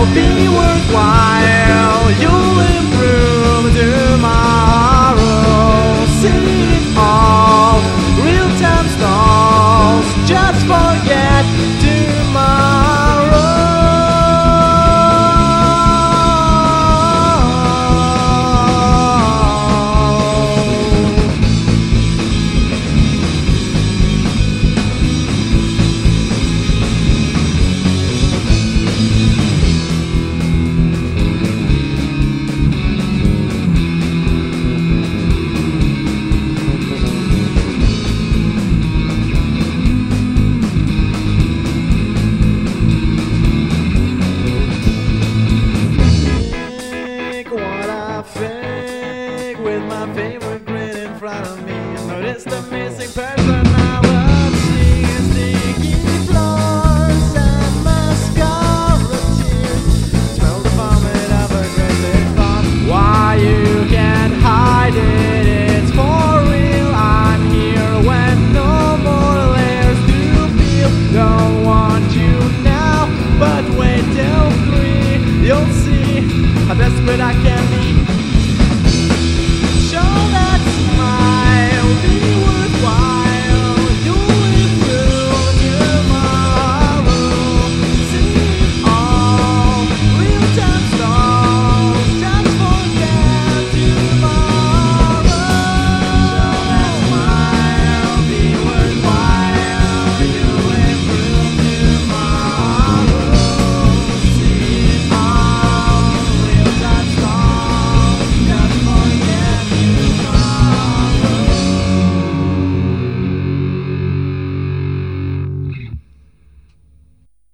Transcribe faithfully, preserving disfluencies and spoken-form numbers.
be worthwhile. You'll improve tomorrow. See it all, real-time stalls. Just forget tomorrow. Fake with my favorite grin in front of me. Notice the missing personality, sticky floors and mascara tears. Smell the vomit of a crazy thought. Why you can't hide it? It's for real. I'm here when no more layers to peel. Don't want you now, but wait till three. You'll see how desperate I can.